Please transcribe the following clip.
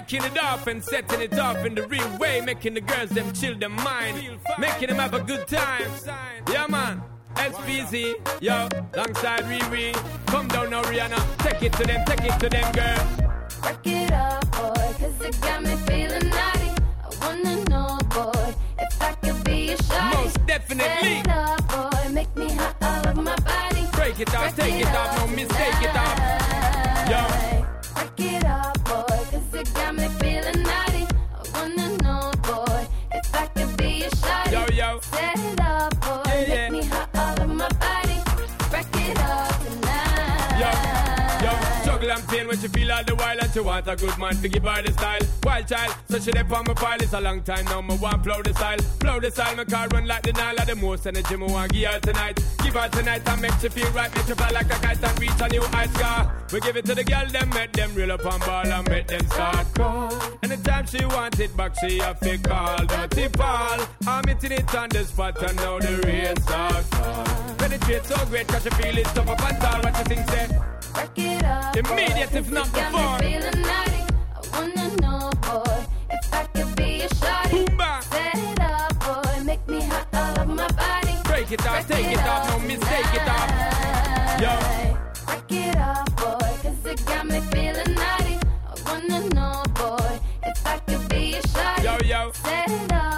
Breaking it off and setting it off in the real way, making the girls them chill their mind, making them have a good time. Yeah, man. SPZ, yo, alongside Riri. Come down now, Rihanna. Take it to them, girl. Break it up, boy, 'cause it got me feeling naughty. I wanna know, boy, if I could be your shawty. Most definitely. Set it up, boy, make me hot all over my body. Break it off, take it off, no mistake it off. Yo. Break it up, boy, 'cause it got me feeling naughty. I wanna know, boy, if I could be your shawty. Yo, yo. Set it up, boy, make me hot all over my body. Break it up tonight. Yo, yo, struggle and pain when she feel all the while and she want a good man to give her the style. Wild child, so she dey on my file. It's a long time now, me want blow the style. Blow the style, my car run like the Nile. The most energy me want give her tonight. Give her tonight and make she feel right. Make she fly like a kite and reach a new height scar. We give it to the girl, them make them reel up on ball and make them start call. Anytime she want it back, she have to call Dirty Paul. I'm hitting it on the spot and now the rain starts fall. Penetrate so great 'cause she feel it tough up and tall. What you think, say? Break it up, immediate, boy, if not got before. me feeling naughty. I wanna know, boy, if I could be your shawty. Boomba. Set it up, boy, make me hot all over my body. Break it off, take it off, no mistake it off. Yo. Break it up, boy, 'cause it got me feeling naughty. I wanna know, boy, if I could be your shawty. Yo, yo. Set it up.